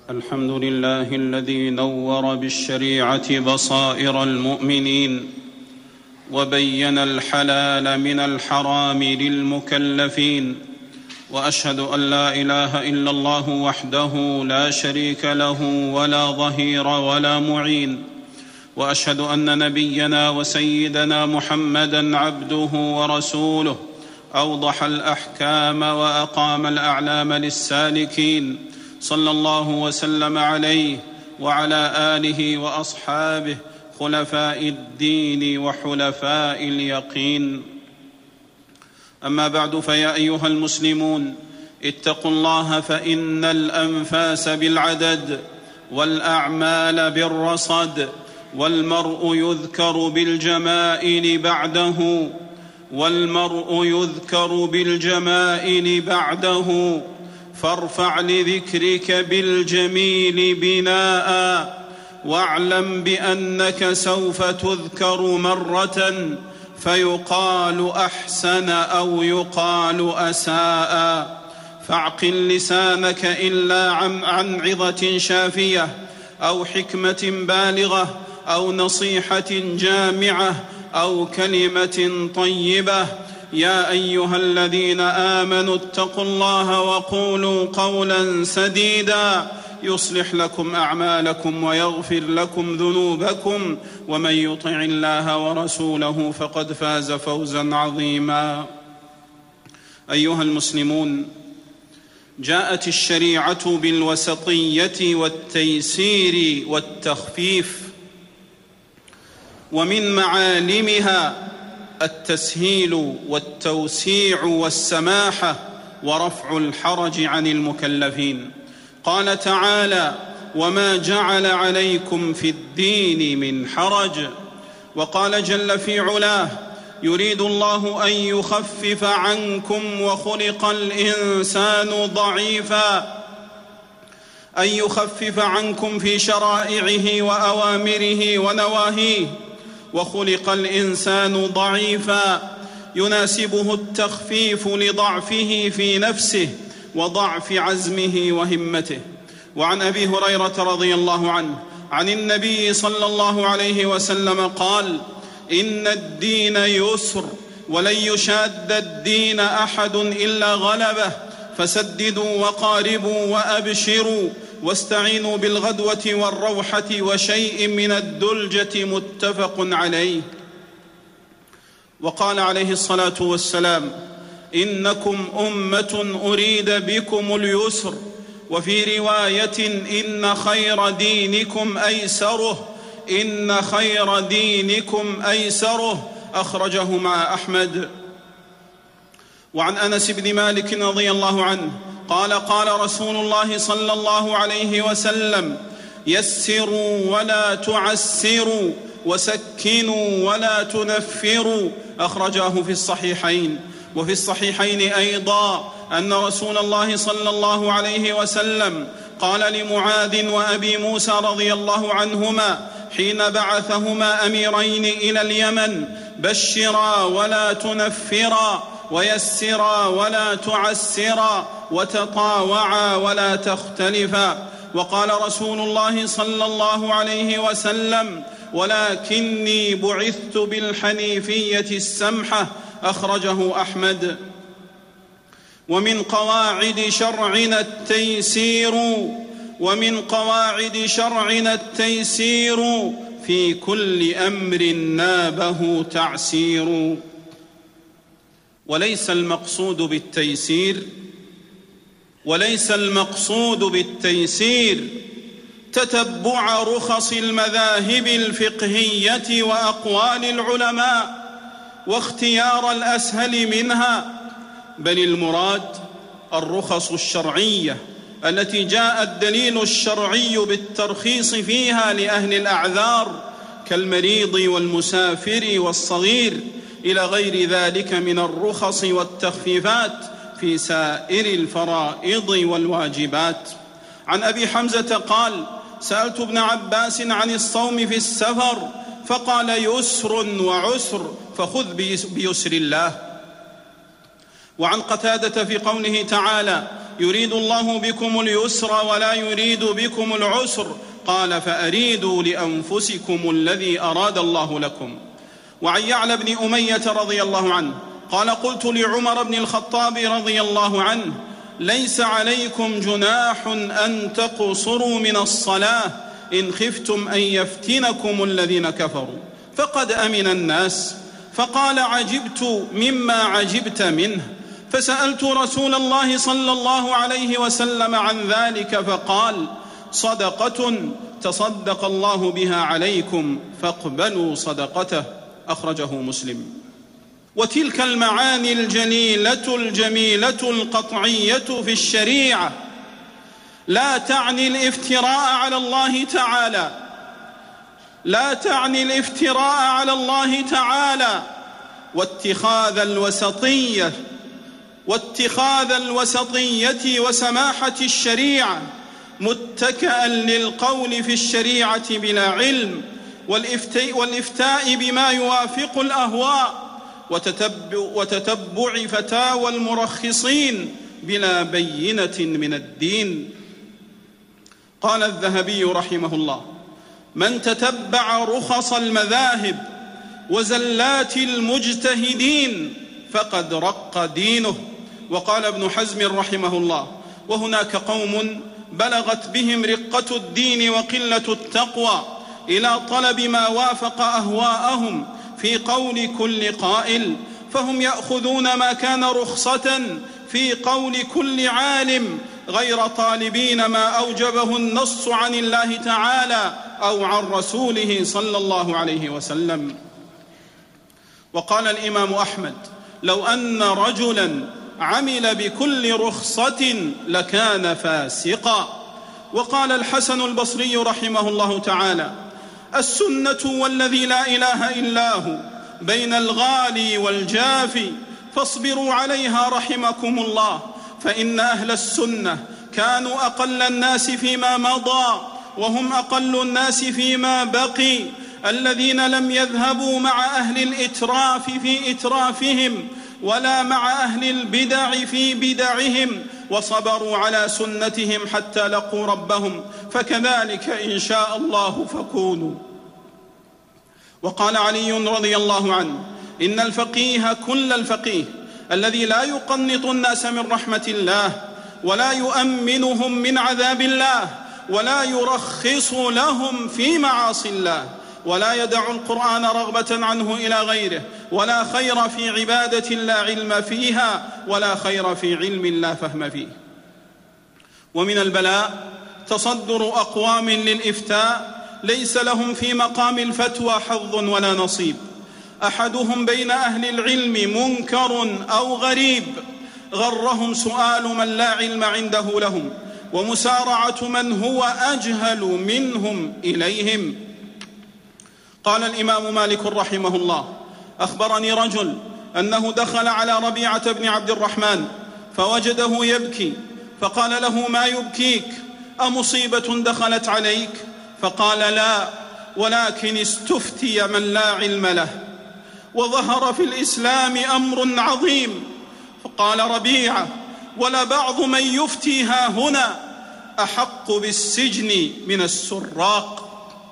الحمد لله الذي نور بالشريعة بصائر المؤمنين وبين الحلال من الحرام للمكلفين، وأشهد أن لا إله إلا الله وحده لا شريك له ولا ظهير ولا معين، وأشهد أن نبينا وسيدنا محمدًا عبده ورسوله أوضح الأحكام وأقام الأعلام للسالكين، صلى الله وسلم عليه وعلى آله وأصحابه خلفاء الدين وحلفاء اليقين. أما بعد، فيا أيها المسلمون، اتقوا الله، فإن الأنفاس بالعدد والأعمال بالرصد، والمرء يذكر بالجمائل بعده، فارفع لذكرك بالجميل بناء، واعلم بأنك سوف تذكر مرة فيقال أحسن أو يقال أساء، فاعقل لسانك إلا عن عظة شافية أو حكمة بالغة أو نصيحة جامعة أو كلمة طيبة. يا أيها الذين آمنوا اتقوا الله وقولوا قولا سديدا يصلح لكم أعمالكم ويغفر لكم ذنوبكم، ومن يطع الله ورسوله فقد فاز فوزا عظيما. أيها المسلمون، جاءت الشريعة بالوسطية والتيسير والتخفيف، ومن معالمها التسهيل والتوسيع والسماحة ورفع الحرج عن المكلفين. قال تعالى: وما جعل عليكم في الدين من حرج. وقال جل في علاه: يريد الله أن يخفف عنكم وخلق الإنسان ضعيفا، أن يخفف عنكم في شرائعه وأوامره ونواهيه، وخلق الإنسان ضعيفا يناسبه التخفيف لضعفه في نفسه وضعف عزمه وهمته. وعن أبي هريرة رضي الله عنه عن النبي صلى الله عليه وسلم قال: إن الدين يسر، ولن يشاد الدين أحد إلا غلبه، فسددوا وقاربوا وأبشروا، واستعينوا بالغدوة والروحة وشيء من الدلجة، متفق عليه. وقال عليه الصلاة والسلام: إنكم أمة أريد بكم اليسر، وفي رواية: إن خير دينكم أيسره، أخرجه مع أحمد. وعن أنس بن مالك رضي الله عنه قال: قال رسول الله صلى الله عليه وسلم: يسروا ولا تعسروا، وسكنوا ولا تنفروا، أخرجاه في الصحيحين. وفي الصحيحين أيضا أن رسول الله صلى الله عليه وسلم قال لمعاذ وأبي موسى رضي الله عنهما حين بعثهما أميرين إلى اليمن: بشرا ولا تنفرا، ويسرا ولا تعسرا، وتطاوعا ولا تختلفا. وقال رسول الله صلى الله عليه وسلم: ولكني بعثت بالحنيفية السمحة، أخرجه أحمد. ومن قواعد شرعنا التيسير في كل أمر نابه تعسير. وليس المقصود بالتيسير تتبع رخص المذاهب الفقهية وأقوال العلماء واختيار الأسهل منها، بل المراد الرخص الشرعية التي جاء الدليل الشرعي بالترخيص فيها لأهل الأعذار كالمريض والمسافر والصغير، إلى غير ذلك من الرخص والتخفيفات في سائر الفرائض والواجبات. عن أبي حمزة قال: سألت ابن عباس عن الصوم في السفر، فقال: يسر وعسر، فخذ بيسر الله. وعن قتادة في قوله تعالى: يريد الله بكم اليسر ولا يريد بكم العسر، قال فأريدوا لأنفسكم الذي أراد الله لكم. وعن يعلى بن أمية رضي الله عنه قال قلت لعمر بن الخطاب رضي الله عنه ليس عليكم جناح أن تقصروا من الصلاة إن خفتم أن يفتنكم الذين كفروا فقد أمن الناس. فقال عجبت مما عجبت منه، فسألت رسول الله صلى الله عليه وسلم عن ذلك فقال صدقة تصدق الله بها عليكم فاقبلوا صدقته، أخرجه مسلم. وتلك المعاني الجليلة الجميلة القطعية في الشريعة لا تعني الافتراء على الله تعالى، لا تعني الافتراء على الله تعالى واتخاذ الوسطية وسماحة الشريعة متكئا للقول في الشريعة بلا علم، والإفتاء بما يوافق الأهواء، وتتبع فتاوى المرخصين بلا بينة من الدين. قال الذهبي رحمه الله من تتبع رخص المذاهب وزلات المجتهدين فقد رق دينه. وقال ابن حزم رحمه الله وهناك قوم بلغت بهم رقة الدين وقلة التقوى إلى طلب ما وافق أهواءهم في قول كل قائل، فهم يأخذون ما كان رخصة في قول كل عالم غير طالبين ما أوجبه النص عن الله تعالى أو عن رسوله صلى الله عليه وسلم. وقال الإمام أحمد لو أن رجلا عمل بكل رخصة لكان فاسقا. وقال الحسن البصري رحمه الله تعالى السنة والذي لا إله إلا هو بين الغالي والجافي فاصبروا عليها رحمكم الله، فإن أهل السنة كانوا أقل الناس فيما مضى وهم أقل الناس فيما بقي، الذين لم يذهبوا مع أهل الإتراف في إترافهم ولا مع أهل البدع في بدعهم، وصبروا على سنتهم حتى لقوا ربهم، فكذلك إن شاء الله فكونوا. وقال علي رضي الله عنه إن الفقيه كل الفقيه الذي لا يقنط الناس من رحمة الله ولا يؤمنهم من عذاب الله ولا يرخص لهم في معاصي الله ولا يدع القرآن رغبة عنه إلى غيره، ولا خير في عبادة لا علم فيها ولا خير في علم لا فهم فيه. ومن البلاء تصدر أقوام للإفتاء ليس لهم في مقام الفتوى حظ ولا نصيب، أحدهم بين أهل العلم منكر أو غريب غرهم سؤال من لا علم عنده لهم ومسارعة من هو أجهل منهم إليهم. قال الإمام مالك رحمه الله أخبرني رجل أنه دخل على ربيعة بن عبد الرحمن فوجده يبكي، فقال له ما يبكيك؟ أمصيبة دخلت عليك؟ فقال لا، ولكن استفتي من لا علم له وظهر في الإسلام أمر عظيم. فقال ربيعة ولبعض من يفتي ها هنا أحق بالسجن من السراق.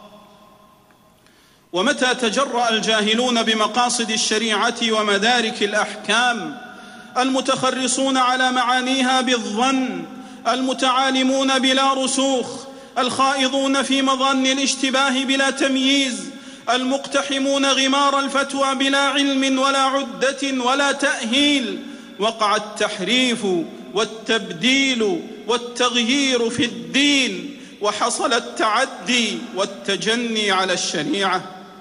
ومتى تجرأ الجاهلون بمقاصد الشريعة ومدارك الأحكام المتخرصون على معانيها بالظن المتعالمون بلا رسوخ الخائضون في مظن الاشتباه بلا تمييز المقتحمون غمار الفتوى بلا علم ولا عدة ولا تأهيل، وقع التحريف والتبديل والتغيير في الدين وحصل التعدي والتجني على الشريعة.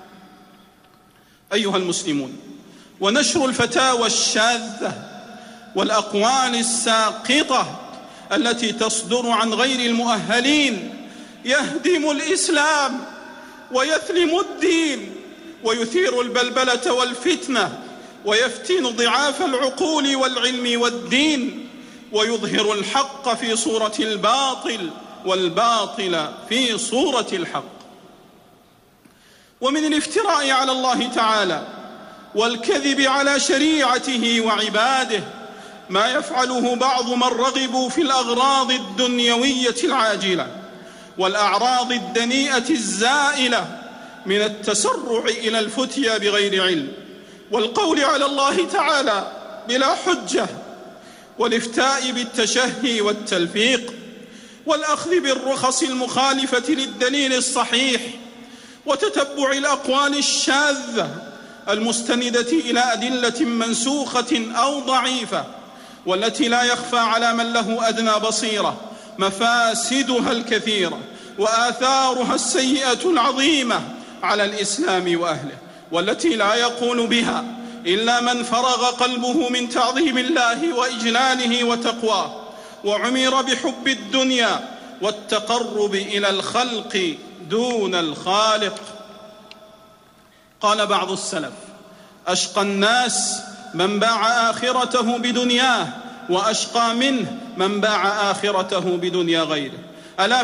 أيها المسلمون، ونشر الفتاوى الشاذة والأقوال الساقطة التي تصدر عن غير المؤهلين يهدم الإسلام ويثلم الدين ويثير البلبلة والفتنة ويفتن ضعاف العقول والعلم والدين ويظهر الحق في صورة الباطل والباطل في صورة الحق. ومن الافتراء على الله تعالى والكذب على شريعته وعباده ما يفعله بعض من رغبوا في الأغراض الدنيوية العاجلة والأعراض الدنيئة الزائلة من التسرع إلى الفتيا بغير علم والقول على الله تعالى بلا حجة والافتاء بالتشهي والتلفيق والأخذ بالرخص المخالفة للدليل الصحيح وتتبع الأقوال الشاذة المستندة إلى أدلة منسوخة أو ضعيفة والتي لا يخفى على من له أدنى بصيرة مفاسدها الكثيرة وآثارها السيئة العظيمة على الإسلام وأهله، والتي لا يقول بها إلا من فرغ قلبه من تعظيم الله وإجلاله وتقواه وعمر بحب الدنيا والتقرب إلى الخلق دون الخالق. قال بعض السلف: أشقى الناس من باع آخرته بدنياه، وأشقى منه من باع آخرته بدنيا غيره. ألا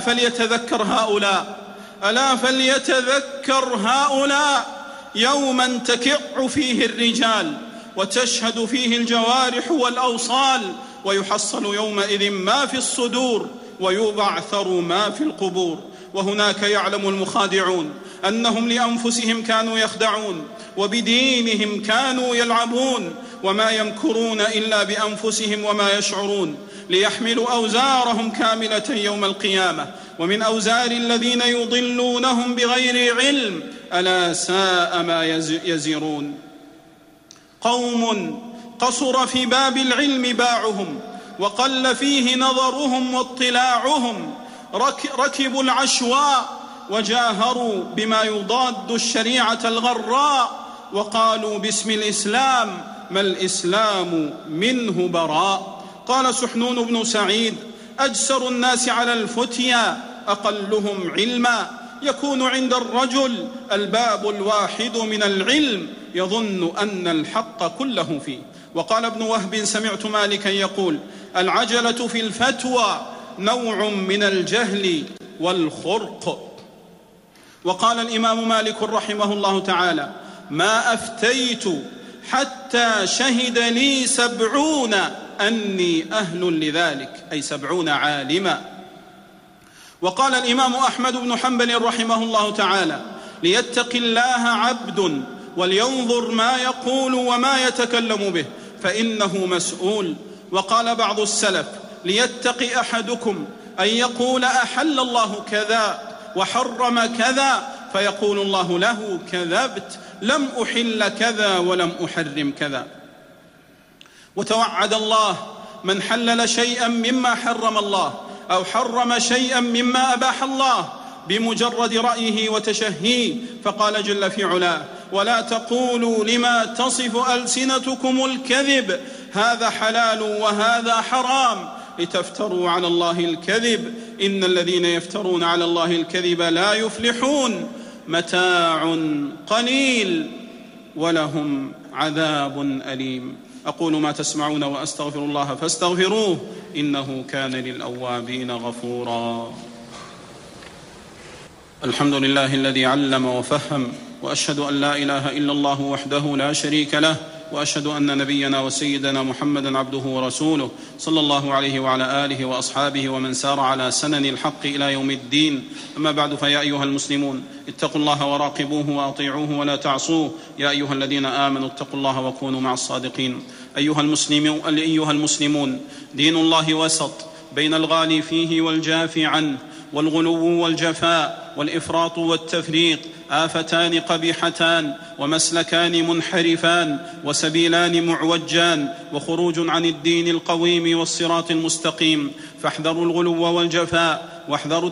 فليتذكر هؤلاء يوما تكع فيه الرجال وتشهد فيه الجوارح والأوصال، ويحصل يومئذ ما في الصدور ويبعثر ما في القبور. وهناك يعلم المخادعون أنهم لأنفسهم كانوا يخدعون وبدينهم كانوا يلعبون، وما يمكرون إلا بأنفسهم وما يشعرون، ليحملوا أوزارهم كاملة يوم القيامة ومن أوزار الذين يضلونهم بغير علم، ألا ساء ما يزرون. قوم قصر في باب العلم باعهم وقل فيه نظرهم واطلاعهم، ركبوا العشواء وجاهروا بما يضاد الشريعة الغراء، وقالوا باسم الإسلام ما الإسلام منه براء. قال سحنون بن سعيد: أجسر الناس على الفتيا أقلهم علما، يكون عند الرجل الباب الواحد من العلم يظن أن الحق كله فيه. وقال ابن وهب: سمعت مالكا يقول: العجلة في الفتوى نوع من الجهل والخرق. وقال الإمام مالك رحمه الله تعالى: ما أفتيت حتى شهد لي 70 أني أهل لذلك، أي 70 عالما. وقال الإمام أحمد بن حنبل رحمه الله تعالى: ليتق الله عبد ولينظر ما يقول وما يتكلم به فإنه مسؤول. وقال بعض السلف: ليتق أحدكم أن يقول أحل الله كذا وحرم كذا، فيقول الله له: كذبت، لم أحل كذا ولم أحرم كذا. وتوعد الله من حلل شيئا مما حرم الله أو حرم شيئا مما أباح الله بمجرد رأيه وتشهيه، فقال جل في علاه: ولا تقولوا لما تصف ألسنتكم الكذب هذا حلال وهذا حرام لتفتروا على الله الكذب إن الذين يفترون على الله الكذب لا يفلحون، متاع قليل ولهم عذاب أليم. أقول ما تسمعون وأستغفر الله فاستغفروه إنه كان للأوابين غفورا. الحمد لله الذي علم وفهم، وأشهد أن لا إله إلا الله وحده لا شريك له، وأشهد أن نبينا وسيدنا محمدًا عبده ورسوله صلى الله عليه وعلى آله وأصحابه ومن سار على سنن الحق إلى يوم الدين. أما بعد، فيا أيها المسلمون اتقوا الله وراقبوه وأطيعوه ولا تعصوه. يا أيها الذين آمنوا اتقوا الله وكونوا مع الصادقين. أيها المسلمون، دين الله وسط بين الغالي فيه والجافي عنه، والغلو والجفاء والإفراط والتفريط آفتان قبيحتان ومسلكان منحرفان وسبيلان معوجان وخروج عن الدين القويم والصراط المستقيم. فاحذروا الغلو والجفاء واحذروا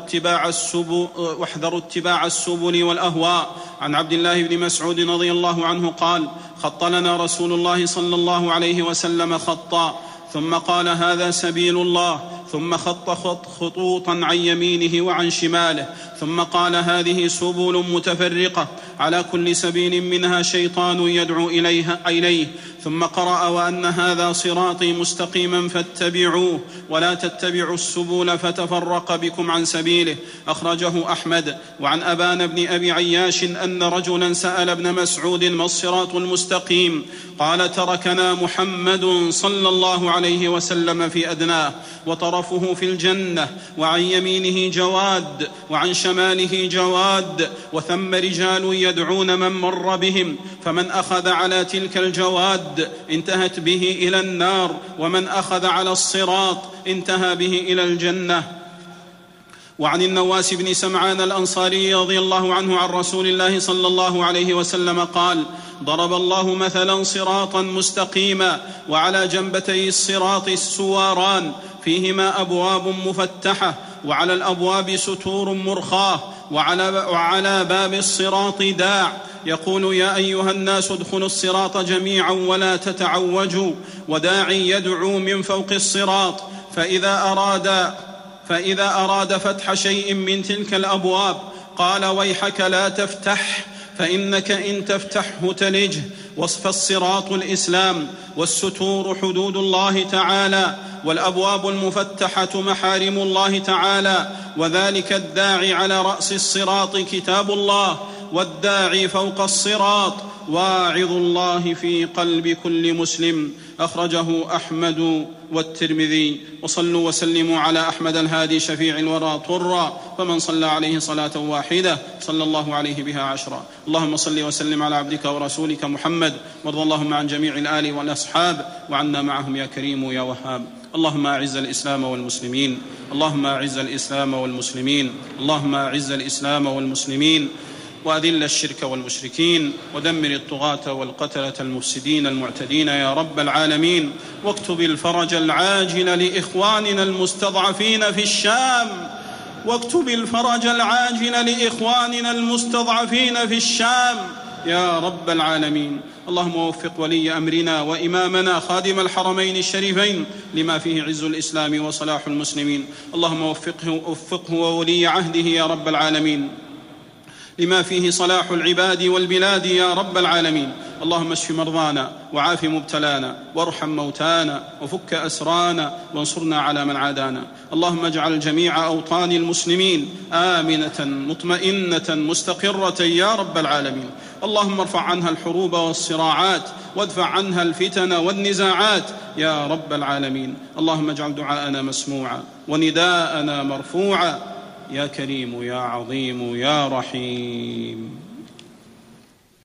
اتباع السبل والأهواء. عن عبد الله بن مسعود رضي الله عنه قال: خط لنا رسول الله صلى الله عليه وسلم خطا ثم قال: هذا سبيل الله، ثم خط خطوطا عن يمينه وعن شماله، ثم قال: هذه سبل متفرقة على كل سبيل منها شيطان يدعو إليه، ثم قرأ: وأن هذا صراطي مستقيما فاتبعوه ولا تتبعوا السبل فتفرق بكم عن سبيله. أخرجه أحمد. وعن أبان بن أبي عياش أن رجلا سأل ابن مسعود: ما الصراط المستقيم؟ قال: تركنا محمد صلى الله عليه وسلم في أدناه، وطرفه في الجنة، وعن يمينه جواد وعن شماله جواد، وثم رجال يدعون من مر بهم، فمن أخذ على تلك الجواد انتهت به إلى النار، ومن أخذ على الصراط انتهى به إلى الجنة. وعن النواس بن سمعان الأنصاري رضي الله عنه عن رسول الله صلى الله عليه وسلم قال: ضرب الله مثلا صراطا مستقيما، وعلى جنبتي الصراط سواران فيهما أبواب مفتحة، وعلى الأبواب ستور مرخاة، وعلى باب الصراط داع يقول: يا أيها الناس ادخلوا الصراط جميعا ولا تتعوجوا، وداع يدعو من فوق الصراط، فإذا أراد فتح شيء من تلك الأبواب قال: ويحك لا تفتح، فإنك إن تفتحه تلجه. فالصراط الإسلام، والستور حدود الله تعالى، والأبواب المفتحة محارم الله تعالى، وذلك الداعي على رأس الصراط كتاب الله، والداعي فوق الصراط واعظ الله في قلب كل مسلم. أخرجه أحمد والترمذي. وصلوا وسلموا على أحمد الهادي شفيع الورى طرا، فمن صلى عليه صلاة واحدة صلى الله عليه بها 10. اللهم صل وسلم على عبدك ورسولك محمد، وارض اللهم عن جميع الآل والأصحاب، وعنا معهم يا كريم يا وهاب. اللهم أعز الإسلام والمسلمين، اللهم أعز الإسلام والمسلمين، اللهم أعز الإسلام والمسلمين، وأذل الشرك والمشركين، ودمر الطغاة والقتلة المفسدين المعتدين يا رب العالمين. واكتب الفرج العاجل لإخواننا المستضعفين في الشام، واكتب الفرج العاجل لإخواننا المستضعفين في الشام يا رب العالمين. اللهم وفق ولي أمرنا وإمامنا خادم الحرمين الشريفين لما فيه عز الإسلام وصلاح المسلمين. اللهم وفقه وولي عهده يا رب العالمين لما فيه صلاح العباد والبلاد يا رب العالمين. اللهم اشف مرضانا، وعاف مبتلانا، وارحم موتانا، وفك أسرانا، وانصرنا على من عادانا. اللهم اجعل جميع أوطان المسلمين آمنة مطمئنة مستقرة يا رب العالمين. اللهم ارفع عنها الحروب والصراعات، وادفع عنها الفتن والنزاعات يا رب العالمين. اللهم اجعل دعاءنا مسموعا ونداءنا مرفوعا يا كريم يا عظيم يا رحيم.